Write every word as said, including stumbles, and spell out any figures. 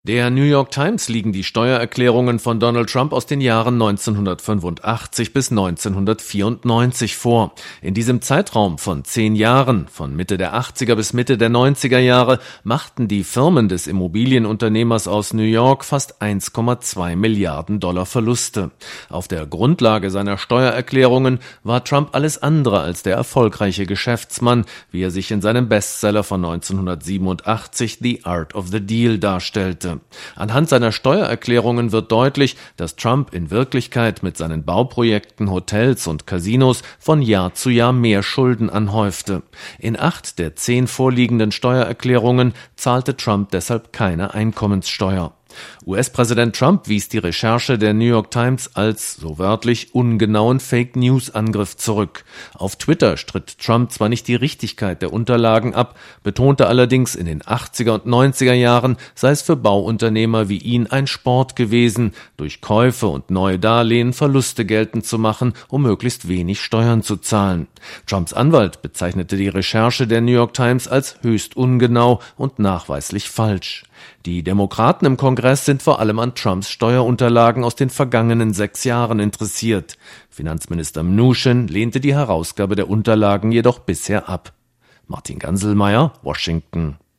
Der New York Times liegen die Steuererklärungen von Donald Trump aus den Jahren neunzehnhundertfünfundachtzig bis neunzehnhundertvierundneunzig vor. In diesem Zeitraum von zehn Jahren, von Mitte der achtziger bis Mitte der neunziger Jahre, machten die Firmen des Immobilienunternehmers aus New York fast eins Komma zwei Milliarden Dollar Verluste. Auf der Grundlage seiner Steuererklärungen war Trump alles andere als der erfolgreiche Geschäftsmann, wie er sich in seinem Bestseller von neunzehnhundertsiebenundachtzig The Art of the Deal darstellte. Anhand seiner Steuererklärungen wird deutlich, dass Trump in Wirklichkeit mit seinen Bauprojekten, Hotels und Casinos von Jahr zu Jahr mehr Schulden anhäufte. In acht der zehn vorliegenden Steuererklärungen zahlte Trump deshalb keine Einkommenssteuer. U S-Präsident Trump wies die Recherche der New York Times als, so wörtlich, ungenauen Fake-News-Angriff zurück. Auf Twitter stritt Trump zwar nicht die Richtigkeit der Unterlagen ab, betonte allerdings, in den achtziger und neunziger Jahren sei es für Bauunternehmer wie ihn ein Sport gewesen, durch Käufe und neue Darlehen Verluste geltend zu machen, um möglichst wenig Steuern zu zahlen. Trumps Anwalt bezeichnete die Recherche der New York Times als höchst ungenau und nachweislich falsch. Die Demokraten im Kongress sind vor allem an Trumps Steuerunterlagen aus den vergangenen sechs Jahren interessiert. Finanzminister Mnuchin lehnte die Herausgabe der Unterlagen jedoch bisher ab. Martin Ganselmeier, Washington.